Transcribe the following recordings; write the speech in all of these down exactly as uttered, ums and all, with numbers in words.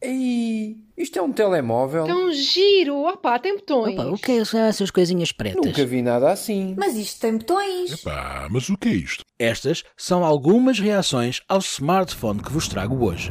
Ei, isto é um telemóvel? Tão giro! Opá, tem botões. Opa, o que são essas coisinhas pretas? Nunca vi nada assim. Mas isto tem botões. Epá, mas o que é isto? Estas são algumas reações ao smartphone que vos trago hoje.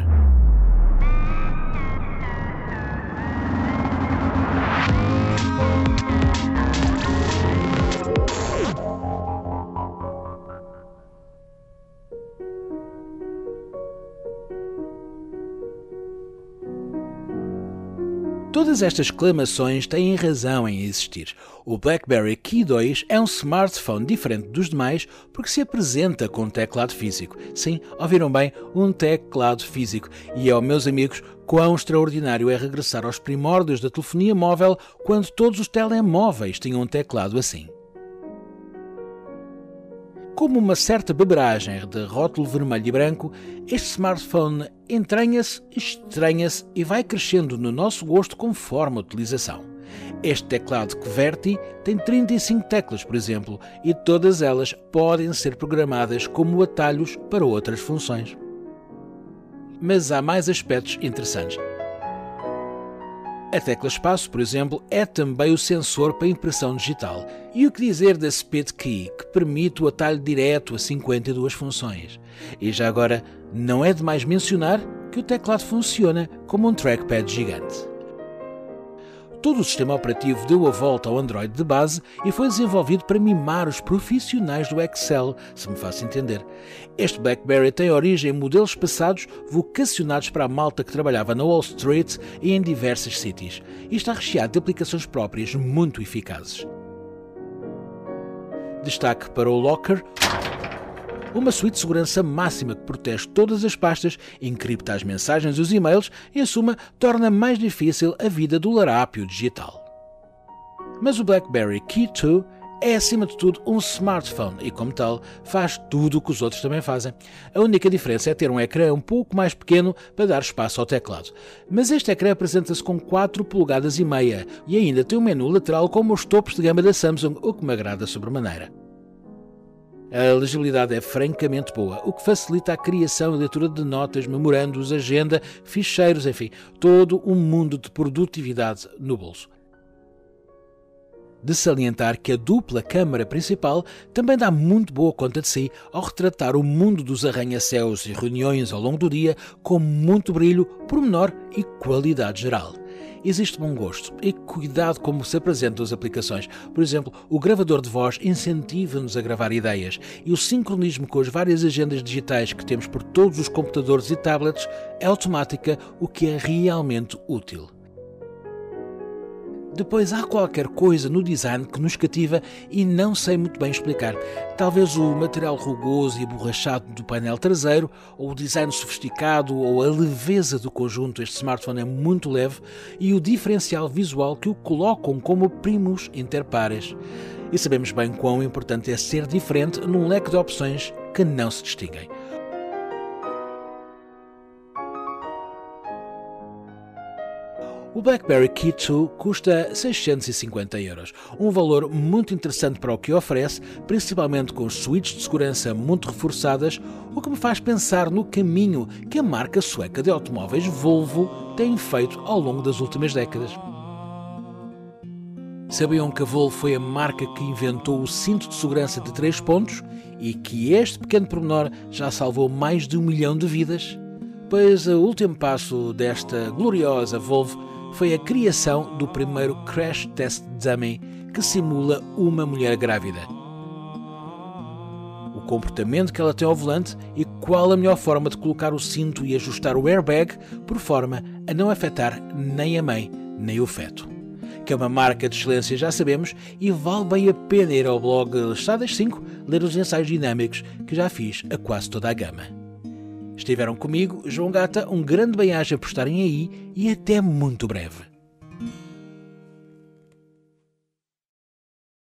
Todas estas exclamações têm razão em existir. O BlackBerry Key dois é um smartphone diferente dos demais porque se apresenta com um teclado físico. Sim, ouviram bem, um teclado físico. E, ó, meus amigos, quão extraordinário é regressar aos primórdios da telefonia móvel quando todos os telemóveis tinham um teclado assim. Como uma certa beberagem de rótulo vermelho e branco, este smartphone entranha-se, estranha-se e vai crescendo no nosso gosto conforme a utilização. Este teclado QWERTY tem trinta e cinco teclas, por exemplo, e todas elas podem ser programadas como atalhos para outras funções. Mas há mais aspectos interessantes. A tecla espaço, por exemplo, é também o sensor para impressão digital. E o que dizer da Speed Key, que permite o atalho direto a cinquenta e duas funções. E já agora, não é demais mencionar que o teclado funciona como um trackpad gigante. Todo o sistema operativo deu a volta ao Android de base e foi desenvolvido para mimar os profissionais do Excel, se me faço entender. Este BlackBerry tem origem em modelos passados vocacionados para a malta que trabalhava na Wall Street e em diversas cities, e está recheado de aplicações próprias muito eficazes. Destaque para o Locker, uma suíte de segurança máxima que protege todas as pastas, encripta as mensagens e os e-mails e, em suma, torna mais difícil a vida do larápio digital. Mas o BlackBerry Key dois é, acima de tudo, um smartphone e, como tal, faz tudo o que os outros também fazem. A única diferença é ter um ecrã um pouco mais pequeno para dar espaço ao teclado. Mas este ecrã apresenta-se com quatro polegadas e meia e ainda tem um menu lateral como os topos de gama da Samsung, o que me agrada sobremaneira. A legibilidade é francamente boa, o que facilita a criação e leitura de notas, memorandos, agenda, ficheiros, enfim, todo um mundo de produtividade no bolso. De salientar que a dupla câmara principal também dá muito boa conta de si ao retratar o mundo dos arranha-céus e reuniões ao longo do dia com muito brilho, pormenor e qualidade geral. Existe bom gosto e cuidado como se apresentam as aplicações. Por exemplo, o gravador de voz incentiva-nos a gravar ideias e o sincronismo com as várias agendas digitais que temos por todos os computadores e tablets é automática, o que é realmente útil. Depois há qualquer coisa no design que nos cativa e não sei muito bem explicar. Talvez o material rugoso e aborrachado do painel traseiro, ou o design sofisticado, ou a leveza do conjunto. Este smartphone é muito leve e o diferencial visual que o colocam como primus inter pares. E sabemos bem quão importante é ser diferente num leque de opções que não se distinguem. O BlackBerry Key dois custa seiscentos e cinquenta euros, um valor muito interessante para o que oferece, principalmente com suítes de segurança muito reforçadas, o que me faz pensar no caminho que a marca sueca de automóveis Volvo tem feito ao longo das últimas décadas. Sabiam que a Volvo foi a marca que inventou o cinto de segurança de três pontos e que este pequeno pormenor já salvou mais de um milhão de vidas? Pois o último passo desta gloriosa Volvo foi a criação do primeiro Crash Test Dummy que simula uma mulher grávida. O comportamento que ela tem ao volante e qual a melhor forma de colocar o cinto e ajustar o airbag por forma a não afetar nem a mãe nem o feto. Que é uma marca de excelência já sabemos e vale bem a pena ir ao blog Estradas cinco ler os ensaios dinâmicos que já fiz a quase toda a gama. Estiveram comigo, João Gata, um grande bem-aja por estarem aí e até muito breve.